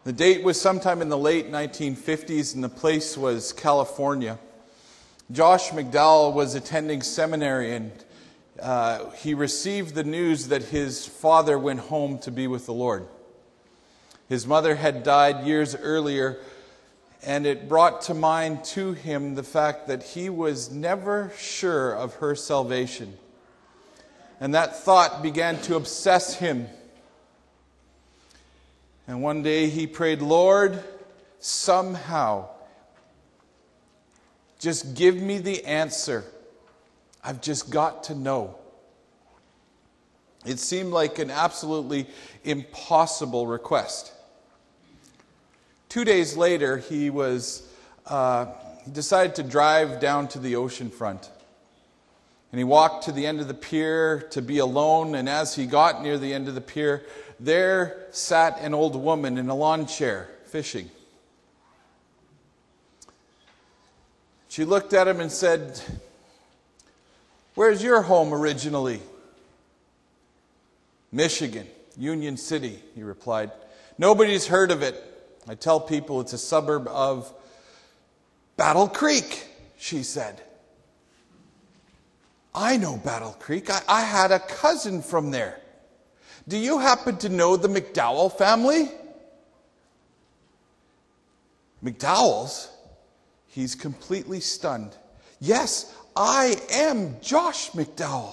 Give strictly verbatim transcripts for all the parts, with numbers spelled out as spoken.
The date was sometime in the late nineteen fifties, and the place was California. Josh McDowell was attending seminary, and uh, he received the news that his father went home to be with the Lord. His mother had died years earlier, and it brought to mind to him the fact that he was never sure of her salvation. And that thought began to obsess him. And one day he prayed, "Lord, somehow, just give me the answer. I've just got to know." It seemed like an absolutely impossible request. Two days later, he was uh, he decided to drive down to the ocean front. And he walked to the end of the pier to be alone, and as he got near the end of the pier, there sat an old woman in a lawn chair, fishing. She looked at him and said, "Where's your home originally?" "Michigan, Union City," he replied. "Nobody's heard of it. I tell people it's a suburb of Battle Creek," she said. "I know Battle Creek. I, I had a cousin from there. Do you happen to know the McDowell family?" "McDowells?" He's completely stunned. "Yes, I am Josh McDowell."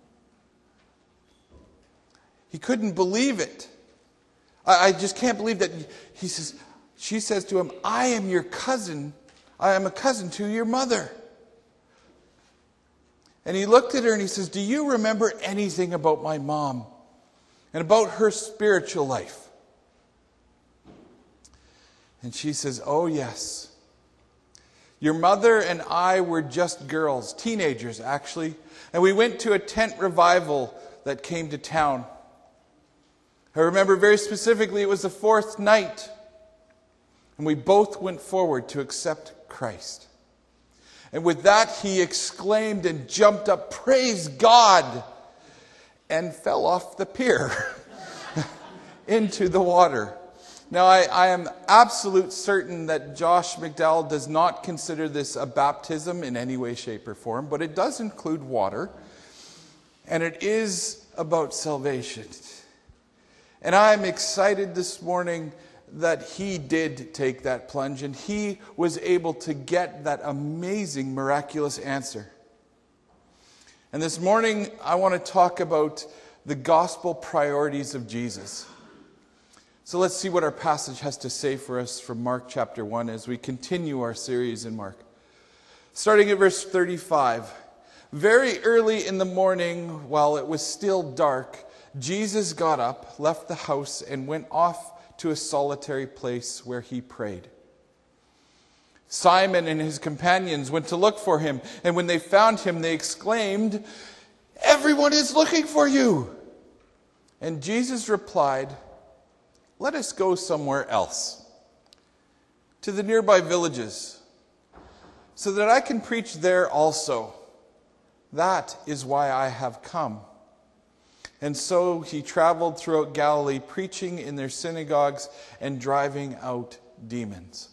He couldn't believe it. I, I just can't believe that. He says, she says to him, "I am your cousin. I am a cousin to your mother." And he looked at her and he says, "Do you remember anything about my mom and about her spiritual life?" And she says, "Oh, yes. Your mother and I were just girls, teenagers actually, and we went to a tent revival that came to town. I remember very specifically it was the fourth night, and we both went forward to accept Christ." And with that, he exclaimed and jumped up, "Praise God!" and fell off the pier into the water. Now, I, I am absolute certain that Josh McDowell does not consider this a baptism in any way, shape, or form, but it does include water, and it is about salvation. And I'm excited this morning that he did take that plunge, and he was able to get that amazing, miraculous answer. And this morning, I want to talk about the gospel priorities of Jesus. So let's see what our passage has to say for us from Mark chapter one as we continue our series in Mark. Starting at verse thirty-five. "Very early in the morning, while it was still dark, Jesus got up, left the house, and went off to a solitary place where he prayed. Simon and his companions went to look for him, and when they found him, they exclaimed, 'Everyone is looking for you!' And Jesus replied, 'Let us go somewhere else, to the nearby villages, so that I can preach there also. That is why I have come.' And so he traveled throughout Galilee, preaching in their synagogues and driving out demons."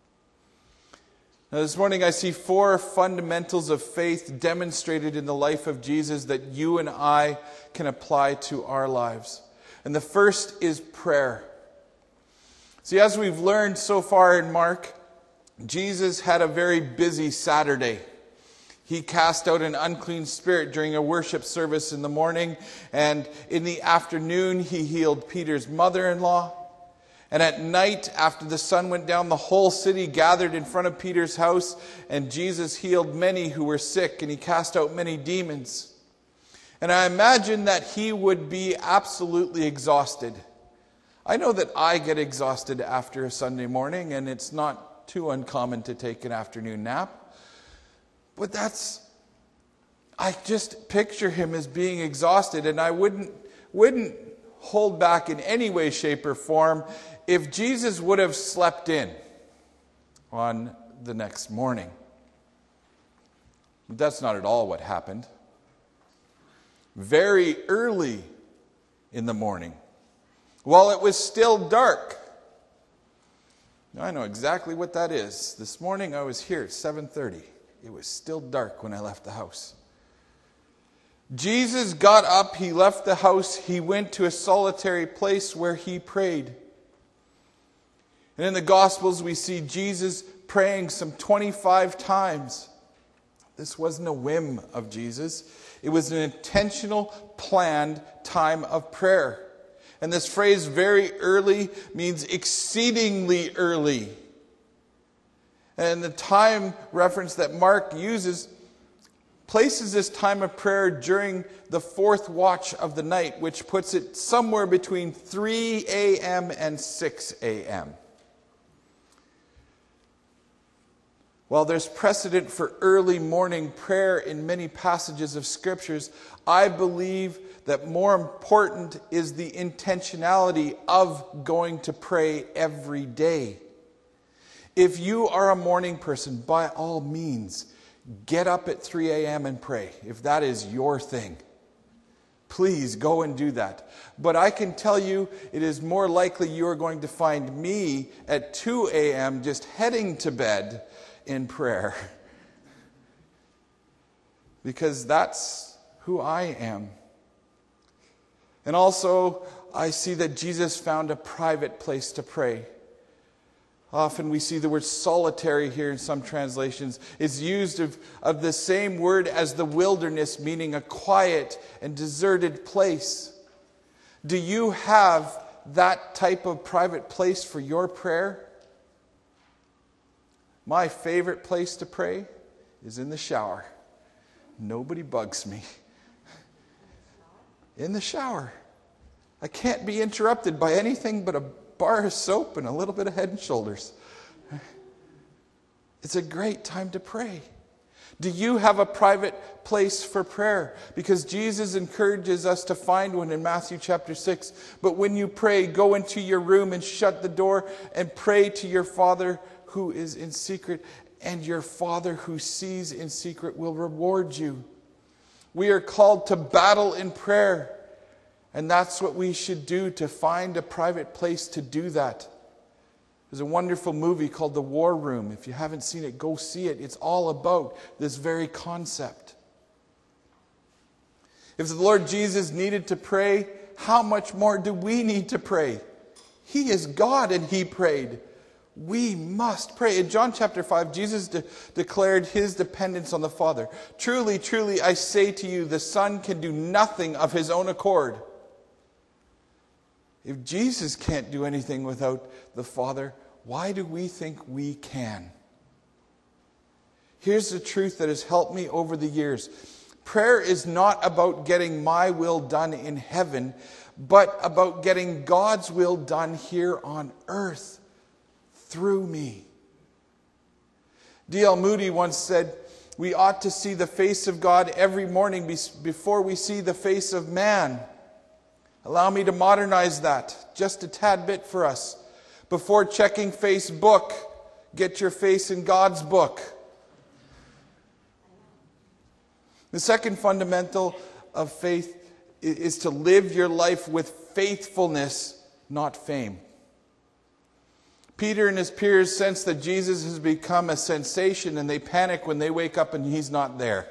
Now this morning I see four fundamentals of faith demonstrated in the life of Jesus that you and I can apply to our lives. And the first is prayer. See, as we've learned so far in Mark, Jesus had a very busy Saturday. He cast out an unclean spirit during a worship service in the morning, and in the afternoon he healed Peter's mother-in-law. And at night, after the sun went down, the whole city gathered in front of Peter's house, and Jesus healed many who were sick, and he cast out many demons. And I imagine that he would be absolutely exhausted. I know that I get exhausted after a Sunday morning, and it's not too uncommon to take an afternoon nap. But that's, I just picture him as being exhausted, and I wouldn't, wouldn't hold back in any way, shape, or form if Jesus would have slept in on the next morning. But that's not at all what happened. Very early in the morning, while it was still dark, Now, I know exactly what that is. This morning I was here at seven thirty. It was still dark when I left the house. Jesus got up, he left the house, he went to a solitary place where he prayed. And in the Gospels we see Jesus praying some twenty-five times. This wasn't a whim of Jesus. It was an intentional, planned time of prayer. And this phrase, very early, means exceedingly early. And the time reference that Mark uses places this time of prayer during the fourth watch of the night, which puts it somewhere between three a.m. and six a.m. While there's precedent for early morning prayer in many passages of Scriptures, I believe that more important is the intentionality of going to pray every day. If you are a morning person, by all means, get up at three a.m. and pray. If that is your thing, please go and do that. But I can tell you, it is more likely you are going to find me at two a.m. just heading to bed in prayer. Because that's who I am. And also, I see that Jesus found a private place to pray. Often we see the word solitary here in some translations. It's used of, of the same word as the wilderness, meaning a quiet and deserted place. Do you have that type of private place for your prayer? My favorite place to pray is in the shower. Nobody bugs me. In the shower. I can't be interrupted by anything but a bar of soap and a little bit of Head and Shoulders. It's a great time to pray. Do you have a private place for prayer? Because Jesus encourages us to find one in Matthew chapter six. But when you pray, go into your room and shut the door and pray to your Father who is in secret, and your Father who sees in secret will reward you. We are called to battle in prayer. And that's what we should do, to find a private place to do that. There's a wonderful movie called The War Room. If you haven't seen it, go see it. It's all about this very concept. If the Lord Jesus needed to pray, how much more do we need to pray? He is God and He prayed. We must pray. In John chapter five, Jesus de- declared His dependence on the Father. Truly, truly, I say to you, the Son can do nothing of His own accord. If Jesus can't do anything without the Father, why do we think we can? Here's the truth that has helped me over the years. Prayer is not about getting my will done in heaven, but about getting God's will done here on earth through me. D L Moody once said, we ought to see the face of God every morning before we see the face of man. Allow me to modernize that just a tad bit for us. Before checking Facebook, get your face in God's book. The second fundamental of faith is to live your life with faithfulness, not fame. Peter and his peers sense that Jesus has become a sensation, and they panic when they wake up and He's not there.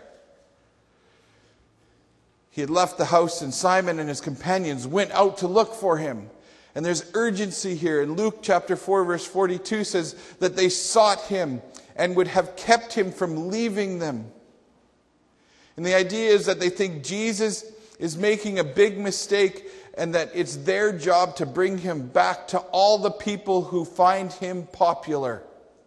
He had left the house, and Simon and his companions went out to look for Him. And there's urgency here. In Luke chapter four, verse forty-two says that they sought Him and would have kept Him from leaving them. And the idea is that they think Jesus is making a big mistake and that it's their job to bring Him back to all the people who find Him popular.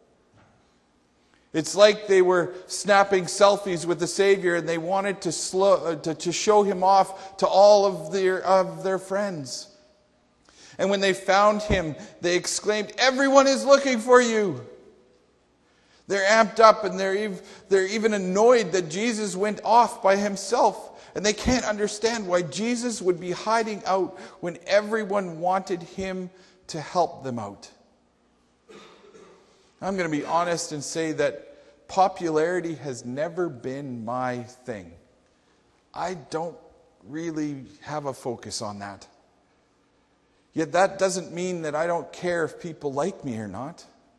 It's like they were snapping selfies with the Savior and they wanted to, slow, uh, to, to show Him off to all of their, of their friends. And when they found Him, they exclaimed, "Everyone is looking for you." They're amped up and they're, ev- they're even annoyed that Jesus went off by Himself. And they can't understand why Jesus would be hiding out when everyone wanted Him to help them out. I'm going to be honest and say that popularity has never been my thing. I don't really have a focus on that. Yet that doesn't mean that I don't care if people like me or not.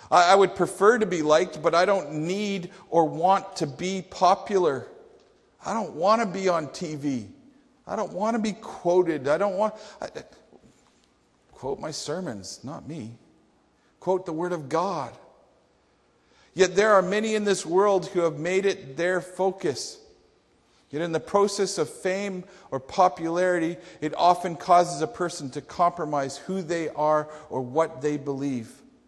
I, I would prefer to be liked, but I don't need or want to be popular. I don't want to be on T V. I don't want to be quoted. I don't want... I, quote my sermons, not me. Quote the Word of God. Yet there are many in this world who have made it their focus. Yet in the process of fame or popularity, it often causes a person to compromise who they are or what they believe.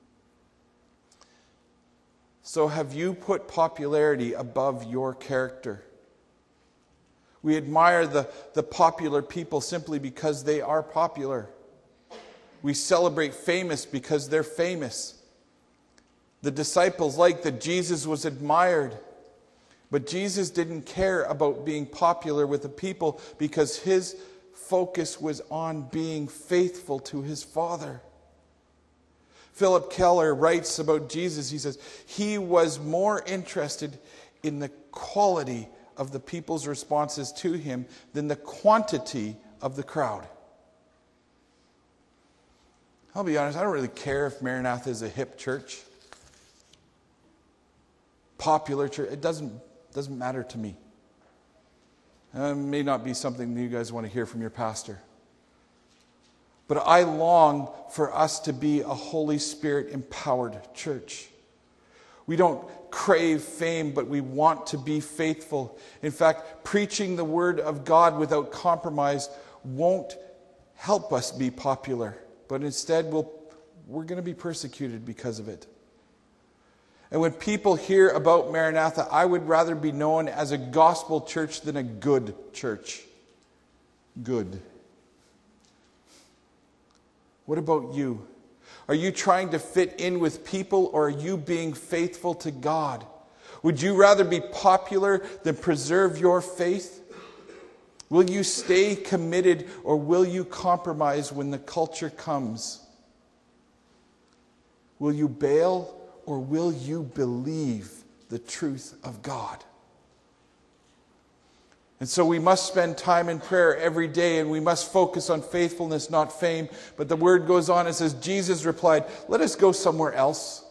So have you put popularity above your character? We admire the, the popular people simply because they are popular. We celebrate famous because they're famous. The disciples liked that Jesus was admired. But Jesus didn't care about being popular with the people because his focus was on being faithful to his Father. Philip Keller writes about Jesus. He says, he was more interested in the quality of the people's responses to him than the quantity of the crowd. I'll be honest, I don't really care if Maranatha is a hip church, popular church. It doesn't, doesn't matter to me. It may not be something that you guys want to hear from your pastor. But I long for us to be a Holy Spirit empowered church. We don't crave fame, but we want to be faithful. In fact, preaching the Word of God without compromise won't help us be popular, but instead we'll, we're going to be persecuted because of it. And when people hear about Maranatha, I would rather be known as a gospel church than a good church. Good. What about you? Are you trying to fit in with people, or are you being faithful to God? Would you rather be popular than preserve your faith? Will you stay committed, or will you compromise when the culture comes? Will you bail, or will you believe the truth of God? And so we must spend time in prayer every day, and we must focus on faithfulness, not fame. But the word goes on and says, Jesus replied, let us go somewhere else,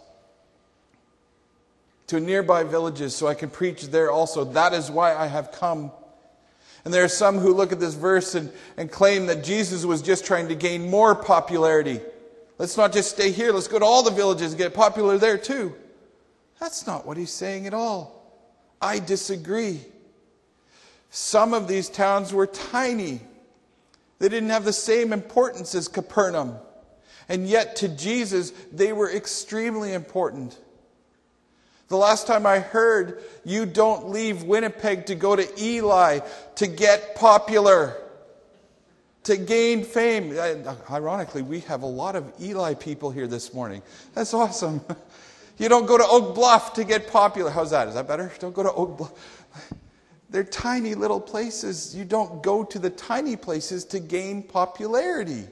to nearby villages, so I can preach there also. That is why I have come. And there are some who look at this verse and, and claim that Jesus was just trying to gain more popularity. Let's not just stay here. Let's go to all the villages and get popular there too. That's not what he's saying at all. I disagree. Some of these towns were tiny. They didn't have the same importance as Capernaum. And yet to Jesus, they were extremely important. The last time I heard, you don't leave Winnipeg to go to Eli to get popular, to gain fame. Ironically, we have a lot of Eli people here this morning. That's awesome. You don't go to Oak Bluff to get popular. How's that? Is that better? Don't go to Oak Bluff. They're tiny little places. You don't go to the tiny places to gain popularity.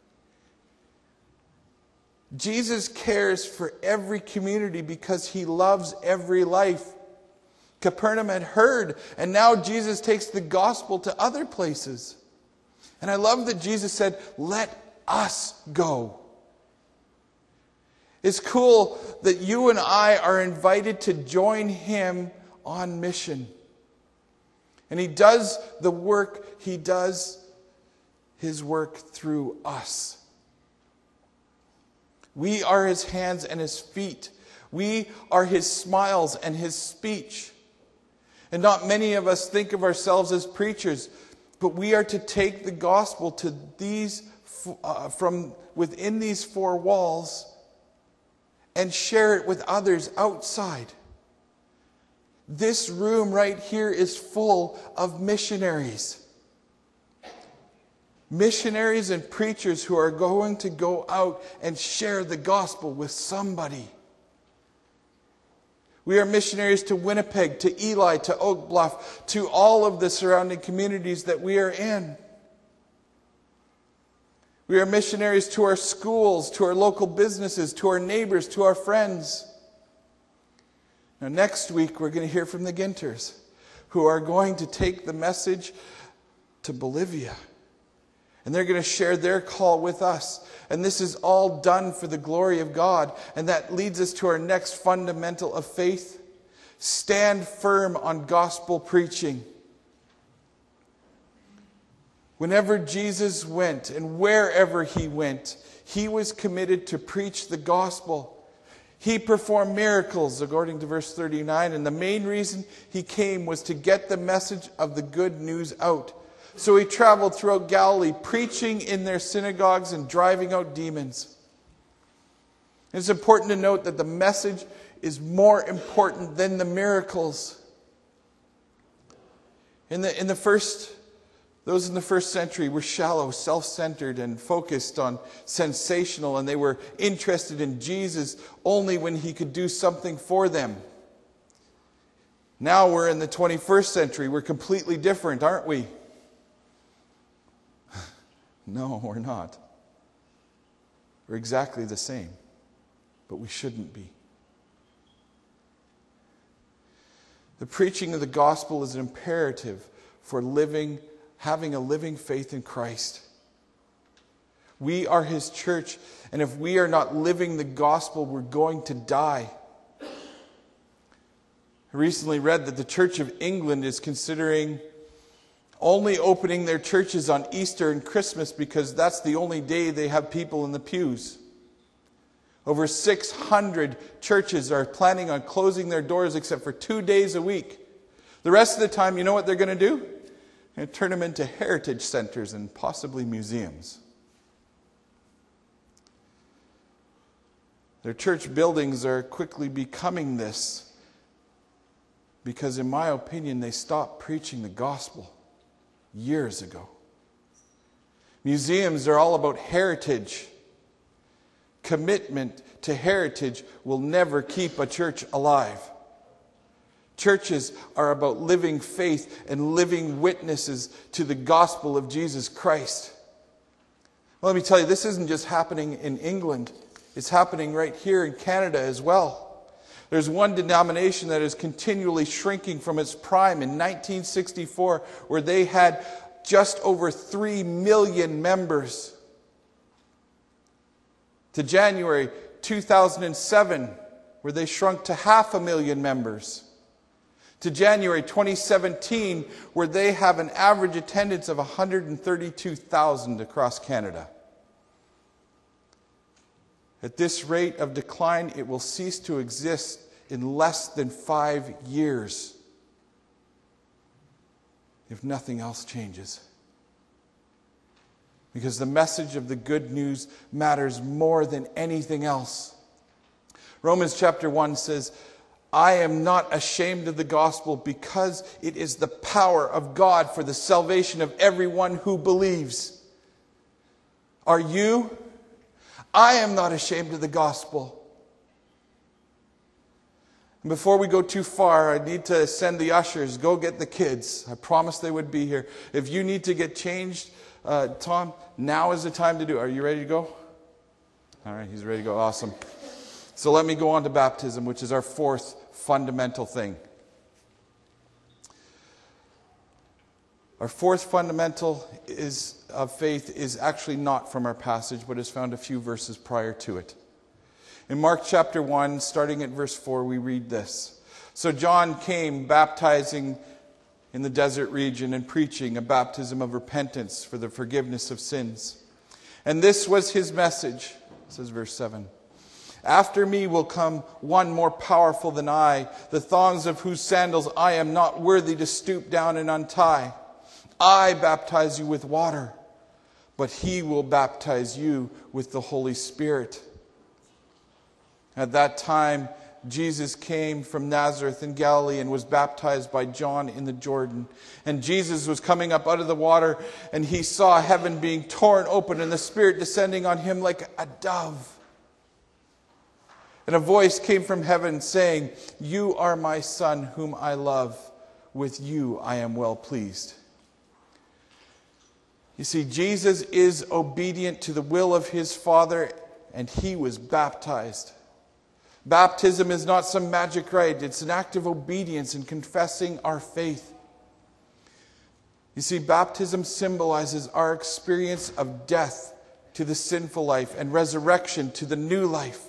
Jesus cares for every community because he loves every life. Capernaum had heard, and now Jesus takes the gospel to other places. And I love that Jesus said, let us go. It's cool that you and I are invited to join him on mission. And he does the work, he does his work through us. We are his hands and his feet. We are his smiles and his speech. And not many of us think of ourselves as preachers, but we are to take the gospel to these uh, from within these four walls and share it with others outside. This room right here is full of missionaries. Missionaries and preachers who are going to go out and share the gospel with somebody. We are missionaries to Winnipeg, to Eli, to Oak Bluff, to all of the surrounding communities that we are in. We are missionaries to our schools, to our local businesses, to our neighbors, to our friends. Now, next week, we're going to hear from the Ginters, who are going to take the message to Bolivia. And they're going to share their call with us. And this is all done for the glory of God. And that leads us to our next fundamental of faith. Stand firm on gospel preaching. Whenever Jesus went and wherever he went, he was committed to preach the gospel. He performed miracles, according to verse thirty-nine, and the main reason he came was to get the message of the good news out. So he traveled throughout Galilee, preaching in their synagogues and driving out demons. It's important to note that the message is more important than the miracles. In the, in the first, those in the first century were shallow, self-centered, and focused on sensational, and they were interested in Jesus only when he could do something for them. Now we're in the twenty-first century. We're completely different, aren't we? No, we're not. We're exactly the same, but we shouldn't be. The preaching of the gospel is an imperative for living, having a living faith in Christ. We are his church, and if we are not living the gospel, we're going to die. I recently read that the Church of England is considering only opening their churches on Easter and Christmas because that's the only day they have people in the pews. Over six hundred churches are planning on closing their doors except for two days a week. The rest of the time, you know what they're going to do? They're going to turn them into heritage centers and possibly museums. Their church buildings are quickly becoming this because, in my opinion, they stopped preaching the gospel years ago. Museums are all about heritage. Commitment to heritage will never keep a church alive. Churches are about living faith and living witnesses to the gospel of Jesus Christ. Well, let me tell you, this isn't just happening in England. It's happening right here in Canada as well. There's one denomination that is continually shrinking from its prime in nineteen sixty-four, where they had just over three million members, to January two thousand seven, where they shrunk to half a million members, to January twenty seventeen, where they have an average attendance of one hundred thirty-two thousand across Canada. At this rate of decline, it will cease to exist in less than five years if nothing else changes. Because the message of the good news matters more than anything else. Romans chapter one says, I am not ashamed of the gospel because it is the power of God for the salvation of everyone who believes. Are you? I am not ashamed of the gospel. And before we go too far, I need to send the ushers. Go get the kids. I promised they would be here. If you need to get changed, uh, Tom, now is the time to do it. Are you ready to go? All right, he's ready to go. Awesome. So let me go on to baptism, which is our fourth fundamental thing. Our fourth fundamental is of faith is actually not from our passage, but is found a few verses prior to it. In Mark chapter one, starting at verse four, we read this. So John came baptizing in the desert region and preaching a baptism of repentance for the forgiveness of sins. And this was his message, says verse seven. After me will come one more powerful than I, the thongs of whose sandals I am not worthy to stoop down and untie. I baptize you with water, but he will baptize you with the Holy Spirit. At that time, Jesus came from Nazareth in Galilee and was baptized by John in the Jordan. And Jesus was coming up out of the water, and he saw heaven being torn open and the Spirit descending on him like a dove. And a voice came from heaven saying, You are my Son whom I love. With you I am well pleased. You see, Jesus is obedient to the will of his Father, and he was baptized. Baptism is not some magic rite. It's an act of obedience in confessing our faith. You see, baptism symbolizes our experience of death to the sinful life and resurrection to the new life.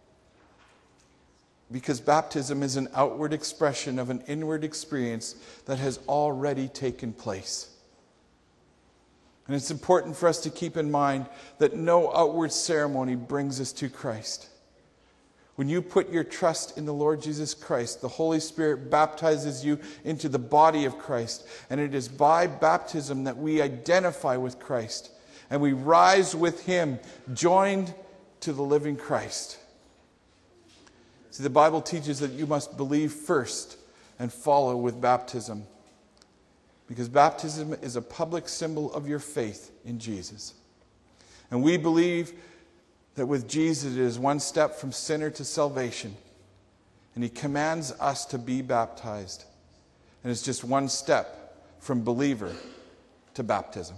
Because baptism is an outward expression of an inward experience that has already taken place. And it's important for us to keep in mind that no outward ceremony brings us to Christ. When you put your trust in the Lord Jesus Christ, the Holy Spirit baptizes you into the body of Christ. And it is by baptism that we identify with Christ. And we rise with Him, joined to the living Christ. See, the Bible teaches that you must believe first and follow with baptism. Because baptism is a public symbol of your faith in Jesus. And we believe that with Jesus it is one step from sinner to salvation. And He commands us to be baptized. And it's just one step from believer to baptism.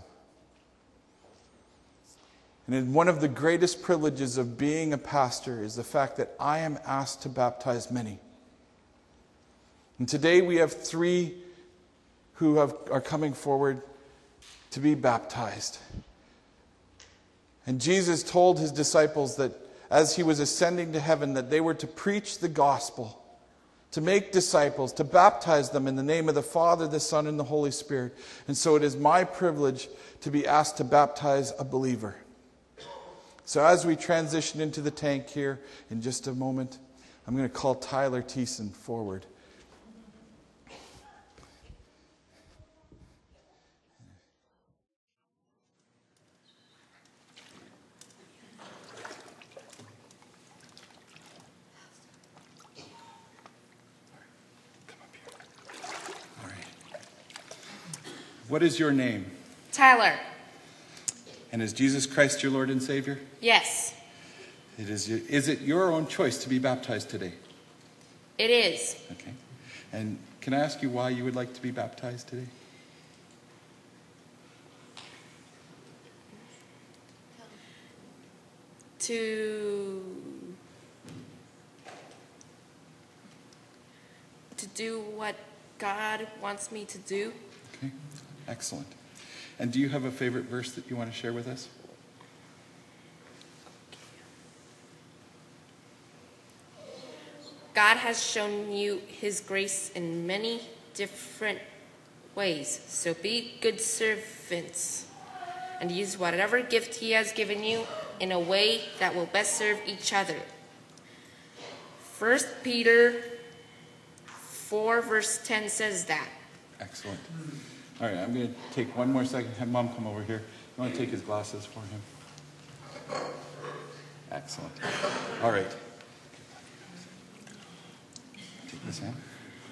And one of the greatest privileges of being a pastor is the fact that I am asked to baptize many. And today we have three who have, are coming forward to be baptized. And Jesus told His disciples that as He was ascending to heaven, that they were to preach the gospel, to make disciples, to baptize them in the name of the Father, the Son, and the Holy Spirit. And so it is my privilege to be asked to baptize a believer. So as we transition into the tank here in just a moment, I'm going to call Tyler Thiessen forward. What is your name? Tyler. And is Jesus Christ your Lord and Savior? Yes. It is. Is it your own choice to be baptized today? It is. Okay. And can I ask you why you would like to be baptized today? To to do what God wants me to do. Okay. Excellent. And do you have a favorite verse that you want to share with us? God has shown you His grace in many different ways. So be good servants and use whatever gift He has given you in a way that will best serve each other. First Peter four verse ten says that. Excellent. All right, I'm going to take one more second. Have Mom come over here. You want to take his glasses for him? Excellent. All right. Take this hand.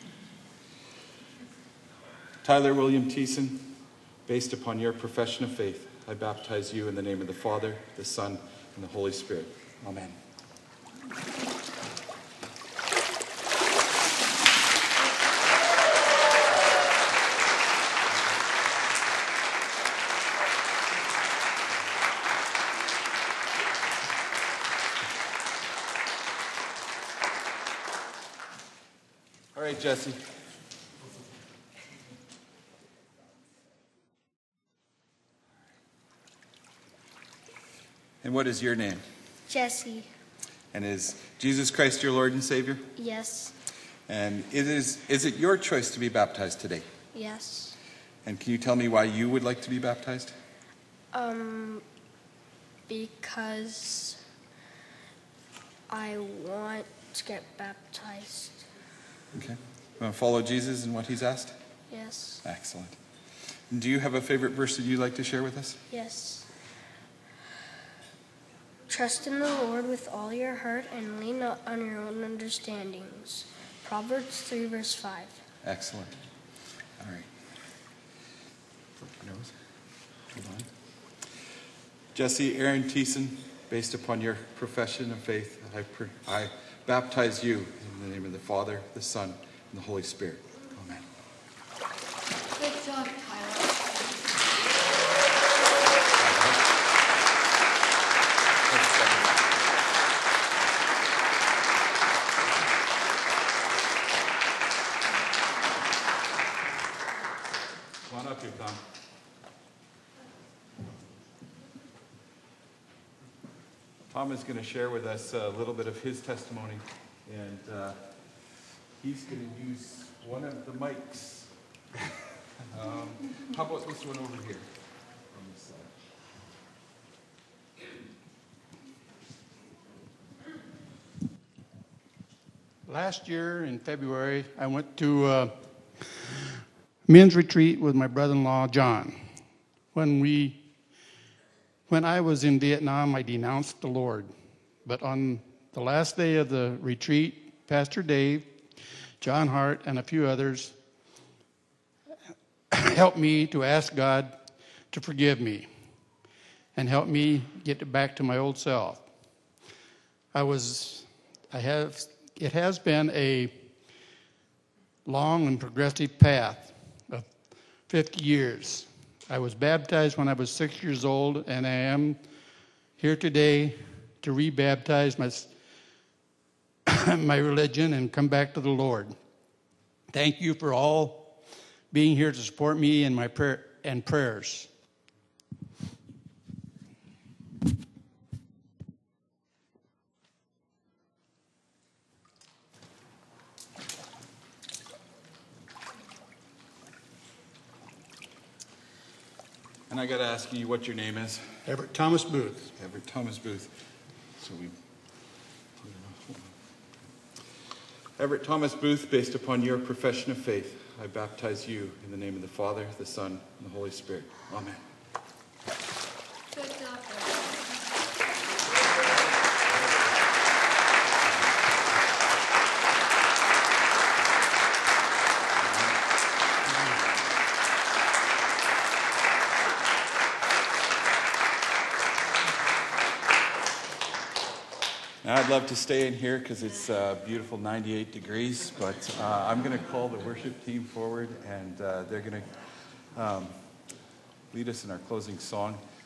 Tyler William Thiessen, based upon your profession of faith, I baptize you in the name of the Father, the Son, and the Holy Spirit. Amen. All right, Jesse. And what is your name? Jesse. And is Jesus Christ your Lord and Savior? Yes. And it is, is it your choice to be baptized today? Yes. And can you tell me why you would like to be baptized? Um, because I want to get baptized. Okay. You want to follow Jesus and what He's asked? Yes. Excellent. And do you have a favorite verse that you'd like to share with us? Yes. Trust in the Lord with all your heart and lean not on your own understandings. Proverbs three, verse five. Excellent. All right. Nose. Hold on. Jesse Aaron Thiessen, based upon your profession of faith, I, pr- I baptize you in the name of the Father, the Son, and the Holy Spirit. Amen. Good job, Tyler. Come on up here, Tom. Tom is going to share with us a little bit of his testimony, and uh, he's going to use one of the mics. um, how about this one over here on this side? Last year in February, I went to a men's retreat with my brother-in-law, John. When we, when I was in Vietnam, I denounced the Lord. But on the last day of the retreat, Pastor Dave, John Hart, and a few others helped me to ask God to forgive me and help me get back to my old self. I was, I have, it has been a long and progressive path of fifty years. I was baptized when I was six years old, and I am here today to rebaptize my, my religion and come back to the Lord. Thank you for all being here to support me in my prayer and prayers. And I got to ask you what your name is. Everett Thomas Booth. Everett Thomas Booth. So we. Everett Thomas Booth, based upon your profession of faith, I baptize you in the name of the Father, the Son, and the Holy Spirit. Amen. Good job. Now, I'd love to stay in here because it's uh, beautiful ninety-eight degrees, but uh, I'm going to call the worship team forward, and uh, they're going to um, lead us in our closing song.